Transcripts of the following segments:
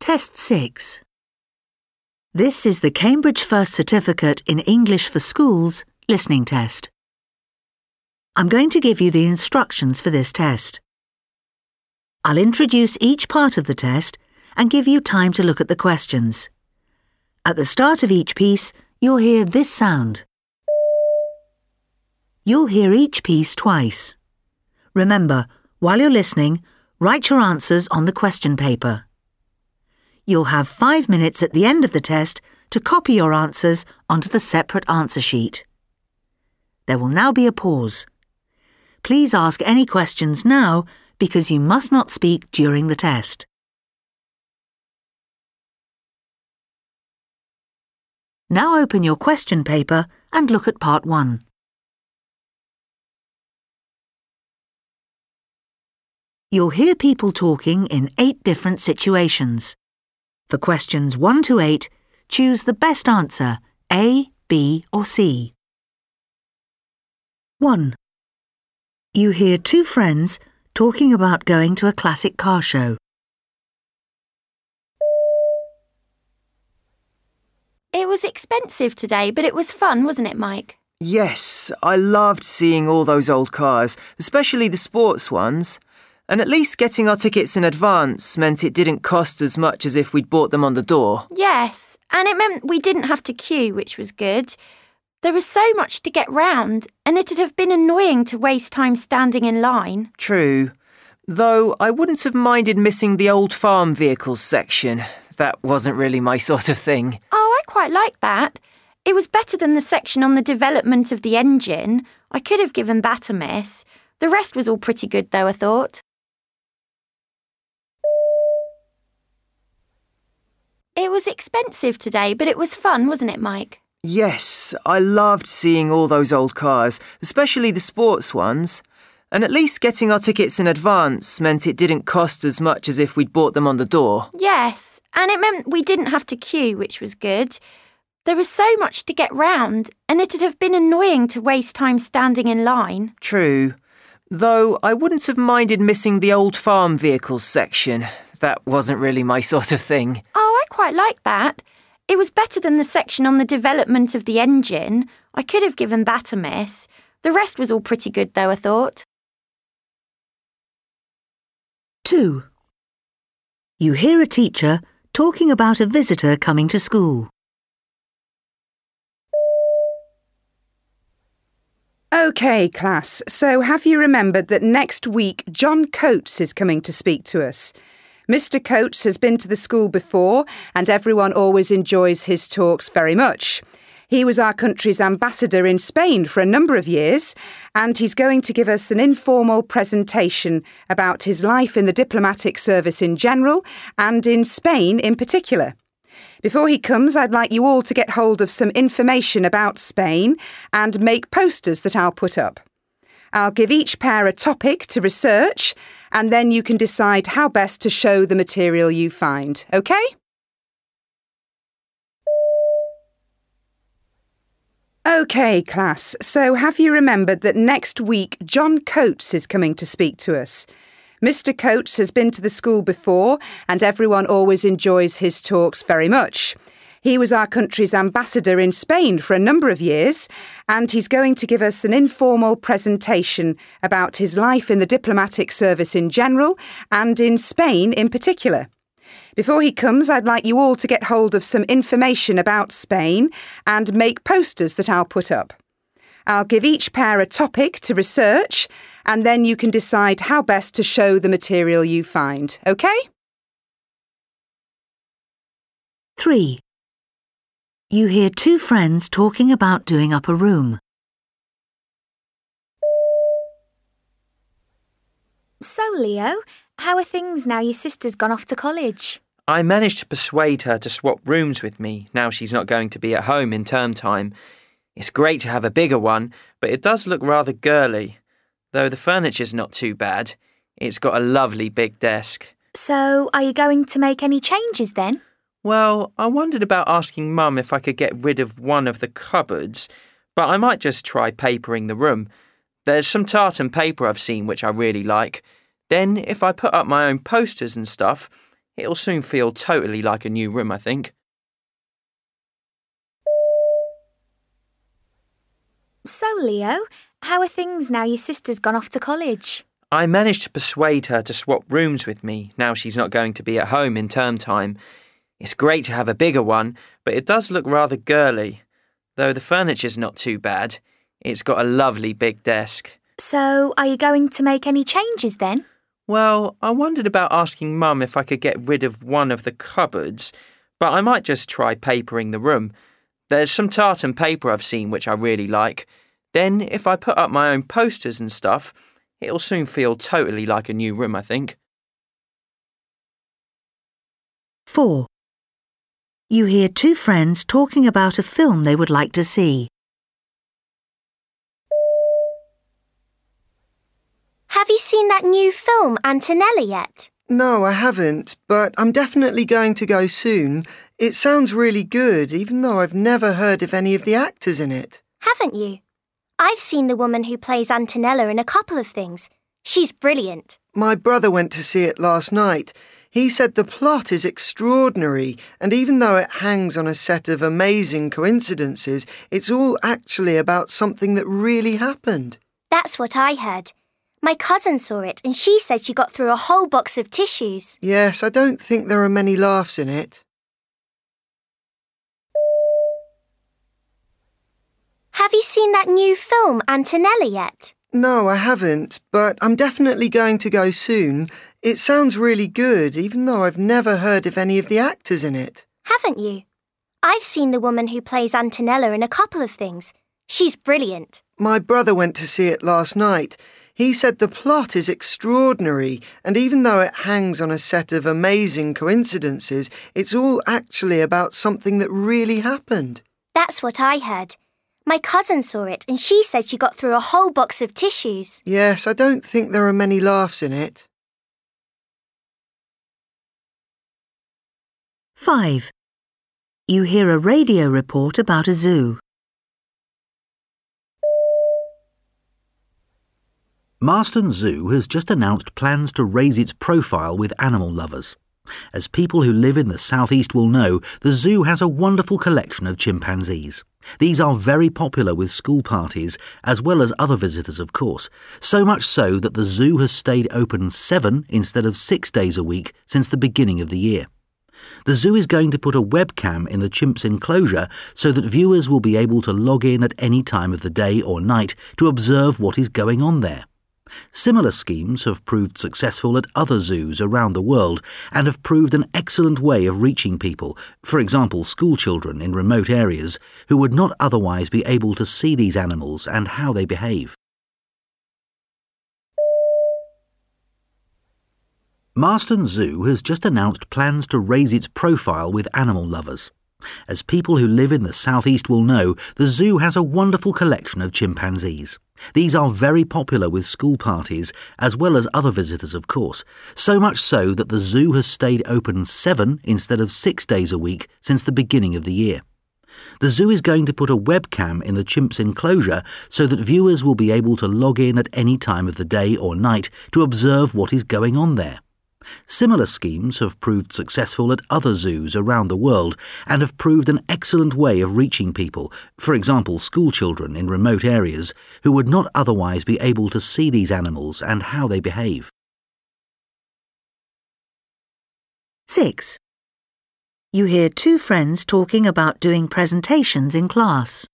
Test 6. This is the Cambridge First Certificate in English for Schools listening test. I'm going to give you the instructions for this test. I'll introduce each part of the test and give you time to look at the questions. At the start of each piece, you'll hear this sound. You'll hear each piece twice. Remember, while you're listening, write your answers on the question paper. You'll have 5 minutes at the end of the test to copy your answers onto the separate answer sheet. There will now be a pause. Please ask any questions now because you must not speak during the test. Now open your question paper and look at part 1. You'll hear people talking in 8 different situations. For questions 1 to 8, choose the best answer, A, B or C. 1. You hear 2 friends talking about going to a classic car show. It was expensive today, but it was fun, wasn't it, Mike? Yes, I loved seeing all those old cars, especially the sports ones. And at least getting our tickets in advance meant it didn't cost as much as if we'd bought them on the door. Yes, and it meant we didn't have to queue, which was good. There was so much to get round, and it'd have been annoying to waste time standing in line. True. Though I wouldn't have minded missing the old farm vehicles section. That wasn't really my sort of thing. Oh, I quite like that. It was better than the section on the development of the engine. I could have given that a miss. The rest was all pretty good, though, I thought. It was expensive today, but it was fun, wasn't it, Mike? Yes, I loved seeing all those old cars, especially the sports ones. And at least getting our tickets in advance meant it didn't cost as much as if we'd bought them on the door. Yes, and it meant we didn't have to queue, which was good. There was so much to get round, and it'd have been annoying to waste time standing in line. True. Though I wouldn't have minded missing the old farm vehicles section. That wasn't really my sort of thing. Oh, I quite like that. It was better than the section on the development of the engine. I could have given that a miss. The rest was all pretty good, though, I thought. 2. You hear a teacher talking about a visitor coming to school. OK, class, so have you remembered that next week John Coates is coming to speak to us? Mr. Coates has been to the school before and everyone always enjoys his talks very much. He was our country's ambassador in Spain for a number of years and he's going to give us an informal presentation about his life in the diplomatic service in general and in Spain in particular. Before he comes, I'd like you all to get hold of some information about Spain and make posters that I'll put up. I'll give each pair a topic to research and then you can decide how best to show the material you find, OK? OK, class, so have you remembered that next week John Coates is coming to speak to us? Mr. Coates has been to the school before and everyone always enjoys his talks very much. He was our country's ambassador in Spain for a number of years and he's going to give us an informal presentation about his life in the diplomatic service in general and in Spain in particular. Before he comes, I'd like you all to get hold of some information about Spain and make posters that I'll put up. I'll give each pair a topic to research and then you can decide how best to show the material you find, OK? 3. You hear 2 friends talking about doing up a room. So, Leo, how are things now your sister's gone off to college? I managed to persuade her to swap rooms with me now she's not going to be at home in term time. It's great to have a bigger one, but it does look rather girly. Though the furniture's not too bad. It's got a lovely big desk. So, are you going to make any changes then? Well, I wondered about asking Mum if I could get rid of one of the cupboards, but I might just try papering the room. There's some tartan paper I've seen which I really like. Then, if I put up my own posters and stuff, It'll soon feel totally like a new room, I think. So, Leo, how are things now your sister's gone off to college? I managed to persuade her to swap rooms with me now she's not going to be at home in term time. It's great to have a bigger one, but it does look rather girly. Though the furniture's not too bad. It's got a lovely big desk. So, are you going to make any changes then? Well, I wondered about asking Mum if I could get rid of one of the cupboards, but I might just try papering the room. There's some tartan paper I've seen which I really like. Then, if I put up my own posters and stuff, it'll soon feel totally like a new room, I think. 4. You hear two friends talking about a film they would like to see. Have you seen that new film, Antonella, yet? No, I haven't, but I'm definitely going to go soon. It sounds really good, even though I've never heard of any of the actors in it. Haven't you? I've seen the woman who plays Antonella in a couple of things. She's brilliant. My brother went to see it last night. He said the plot is extraordinary, and even though it hangs on a set of amazing coincidences, it's all actually about something that really happened. That's what I heard. My cousin saw it and she said she got through a whole box of tissues. Yes, I don't think there are many laughs in it. Have you seen that new film, Antonella, yet? No, I haven't, but I'm definitely going to go soon. It sounds really good, even though I've never heard of any of the actors in it. Haven't you? I've seen the woman who plays Antonella in a couple of things. She's brilliant. My brother went to see it last night. He said the plot is extraordinary, and even though it hangs on a set of amazing coincidences, it's all actually about something that really happened. That's what I heard. My cousin saw it and she said she got through a whole box of tissues. Yes, I don't think there are many laughs in it. 5. You hear a radio report about a zoo. Marston Zoo has just announced plans to raise its profile with animal lovers. As people who live in the southeast will know, the zoo has a wonderful collection of chimpanzees. These are very popular with school parties, as well as other visitors, of course, so much so that the zoo has stayed open 7 instead of 6 days a week since the beginning of the year. The zoo is going to put a webcam in the chimps' enclosure so that viewers will be able to log in at any time of the day or night to observe what is going on there. Similar schemes have proved successful at other zoos around the world and have proved an excellent way of reaching people, for example school children in remote areas, who would not otherwise be able to see these animals and how they behave. Marston Zoo has just announced plans to raise its profile with animal lovers. As people who live in the southeast will know, the zoo has a wonderful collection of chimpanzees. These are very popular with school parties, as well as other visitors, of course, so much so that the zoo has stayed open 7 instead of 6 days a week since the beginning of the year. The zoo is going to put a webcam in the chimps' enclosure so that viewers will be able to log in at any time of the day or night to observe what is going on there. Similar schemes have proved successful at other zoos around the world and have proved an excellent way of reaching people, for example school children in remote areas, who would not otherwise be able to see these animals and how they behave. 6. You hear two friends talking about doing presentations in class.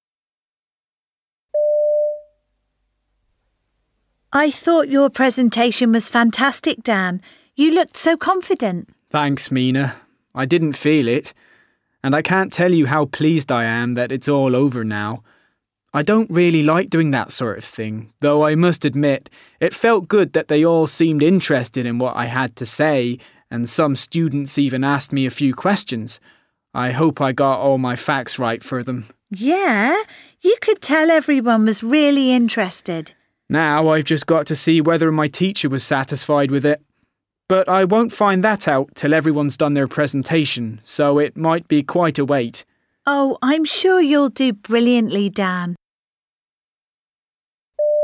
I thought your presentation was fantastic, Dan. You looked so confident. Thanks, Mina. I didn't feel it. And I can't tell you how pleased I am that it's all over now. I don't really like doing that sort of thing, though I must admit, it felt good that they all seemed interested in what I had to say, and some students even asked me a few questions. I hope I got all my facts right for them. Yeah, you could tell everyone was really interested. Now I've just got to see whether my teacher was satisfied with it. But I won't find that out till everyone's done their presentation, so it might be quite a wait. Oh, I'm sure you'll do brilliantly, Dan.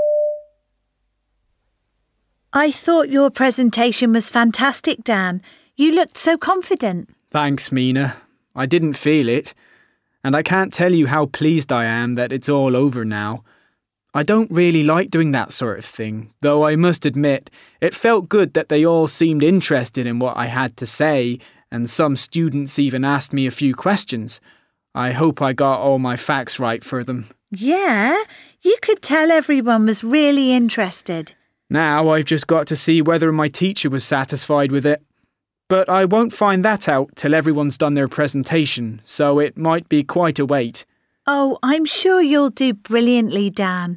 I thought your presentation was fantastic, Dan. You looked so confident. Thanks, Mina. I didn't feel it. And I can't tell you how pleased I am that it's all over now. I don't really like doing that sort of thing, though I must admit, it felt good that they all seemed interested in what I had to say, and some students even asked me a few questions. I hope I got all my facts right for them. Yeah, you could tell everyone was really interested. Now I've just got to see whether my teacher was satisfied with it. But I won't find that out till everyone's done their presentation, so it might be quite a wait. Oh, I'm sure you'll do brilliantly, Dan.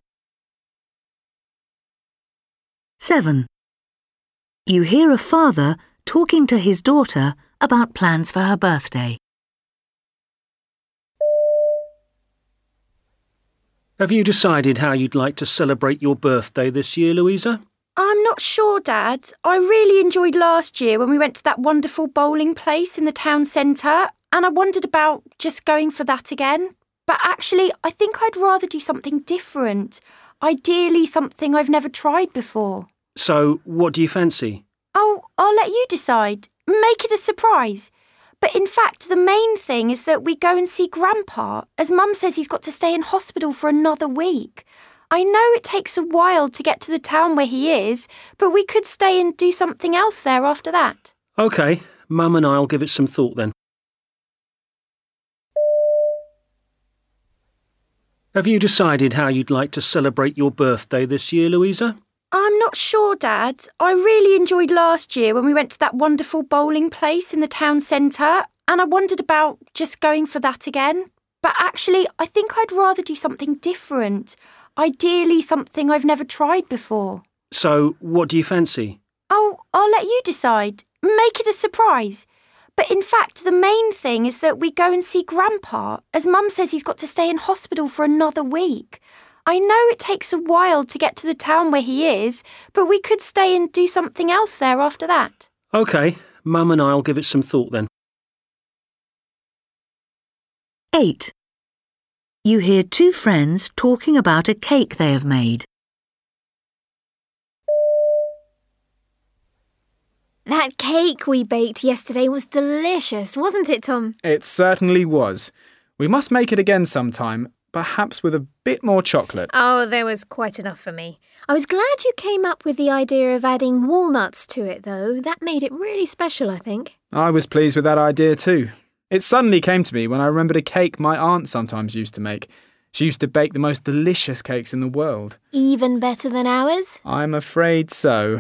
7. You hear a father talking to his daughter about plans for her birthday. Have you decided how you'd like to celebrate your birthday this year, Louisa? I'm not sure, Dad. I really enjoyed last year when we went to that wonderful bowling place in the town centre, and I wondered about just going for that again. But actually, I think I'd rather do something different. Ideally, something I've never tried before. So, what do you fancy? Oh, I'll let you decide. Make it a surprise. But in fact, the main thing is that we go and see Grandpa, as Mum says he's got to stay in hospital for another week. I know it takes a while to get to the town where he is, but we could stay and do something else there after that. OK, Mum and I'll give it some thought then. Have you decided how you'd like to celebrate your birthday this year, Louisa? I'm not sure, Dad. I really enjoyed last year when we went to that wonderful bowling place in the town centre, and I wondered about just going for that again. But actually, I think I'd rather do something different. Ideally, something I've never tried before. So, what do you fancy? Oh, I'll let you decide. Make it a surprise. But in fact, the main thing is that we go and see Grandpa, as Mum says he's got to stay in hospital for another week. I know it takes a while to get to the town where he is, but we could stay and do something else there after that. OK, Mum and I'll give it some thought then. 8. You hear two friends talking about a cake they have made. That cake we baked yesterday was delicious, wasn't it, Tom? It certainly was. We must make it again sometime, perhaps with a bit more chocolate. Oh, there was quite enough for me. I was glad you came up with the idea of adding walnuts to it, though. That made it really special, I think. I was pleased with that idea too. It suddenly came to me when I remembered a cake my aunt sometimes used to make. She used to bake the most delicious cakes in the world. Even better than ours? I'm afraid so.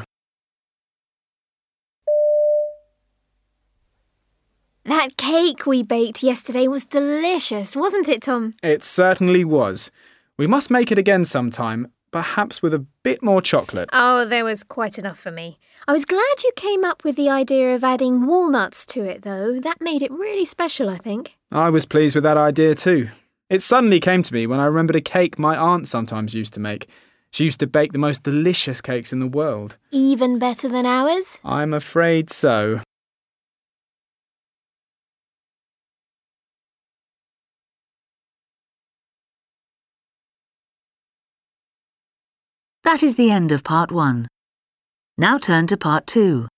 That cake we baked yesterday was delicious, wasn't it, Tom? It certainly was. We must make it again sometime, perhaps with a bit more chocolate. Oh, there was quite enough for me. I was glad you came up with the idea of adding walnuts to it, though. That made it really special, I think. I was pleased with that idea too. It suddenly came to me when I remembered a cake my aunt sometimes used to make. She used to bake the most delicious cakes in the world. Even better than ours? I'm afraid so. That is the end of part 1. Now turn to part 2.